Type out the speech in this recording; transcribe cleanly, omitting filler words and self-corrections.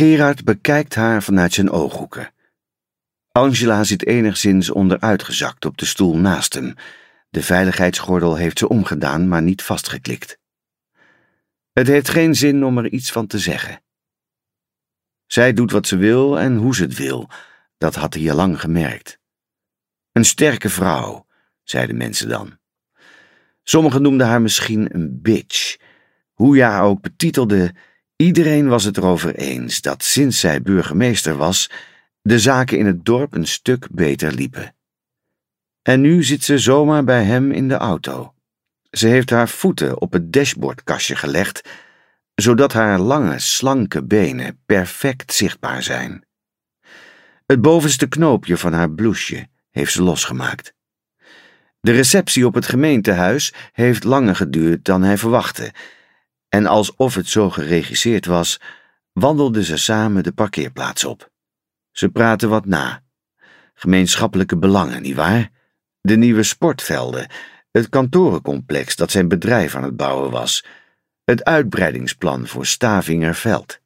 Gerard bekijkt haar vanuit zijn ooghoeken. Angela zit enigszins onderuitgezakt op de stoel naast hem. De veiligheidsgordel heeft ze omgedaan, maar niet vastgeklikt. Het heeft geen zin om er iets van te zeggen. Zij doet wat ze wil en hoe ze het wil. Dat had hij al lang gemerkt. Een sterke vrouw, zeiden mensen dan. Sommigen noemden haar misschien een bitch. Hoe je haar ook betitelde, iedereen was het erover eens dat sinds zij burgemeester was, de zaken in het dorp een stuk beter liepen. En nu zit ze zomaar bij hem in de auto. Ze heeft haar voeten op het dashboardkastje gelegd, zodat haar lange, slanke benen perfect zichtbaar zijn. Het bovenste knoopje van haar blouseje heeft ze losgemaakt. De receptie op het gemeentehuis heeft langer geduurd dan hij verwachtte, en alsof het zo geregisseerd was, wandelden ze samen de parkeerplaats op. Ze praten wat na. Gemeenschappelijke belangen, nietwaar? De nieuwe sportvelden, het kantorencomplex dat zijn bedrijf aan het bouwen was, het uitbreidingsplan voor Stavingerveld.